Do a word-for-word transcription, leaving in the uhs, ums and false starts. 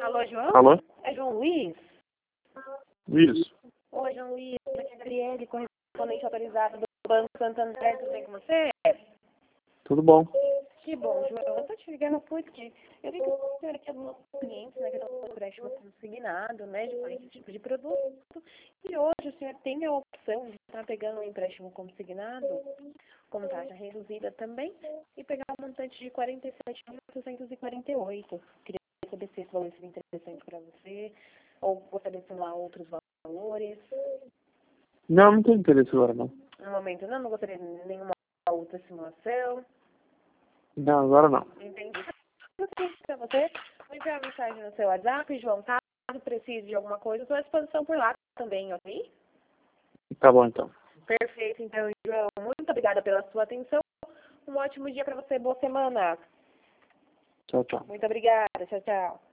Alô, João? Alô? É João Luiz? Isso. Oi, João Luiz. Aqui é a Gabriele, correspondente autorizada do Banco Santander. Tudo bem com você? Tudo bom. Que bom, João. Eu tô te ligando porque eu vi que o senhor aqui é do nosso cliente, né, que é um empréstimo consignado, né, de esse tipo de produto. E hoje o senhor tem a opção de estar pegando um empréstimo consignado, com taxa reduzida também, e pegar um montante de quarenta e sete mil oitocentos e quarenta e oito. Queria saber se esse valor seria interessante para você, ou gostaria de simular outros valores. Não, não tenho interesse agora, não. No momento não, não gostaria de nenhuma outra simulação. Não, agora não. Entendi. Para você, vou enviar uma mensagem no seu WhatsApp, João, caso precise de alguma coisa, estou à disposição por lá também, ok? Tá bom, então. Perfeito, então, João, muito obrigada pela sua atenção. Um ótimo dia para você, boa semana. Tchau, tchau. Muito obrigada, tchau, tchau.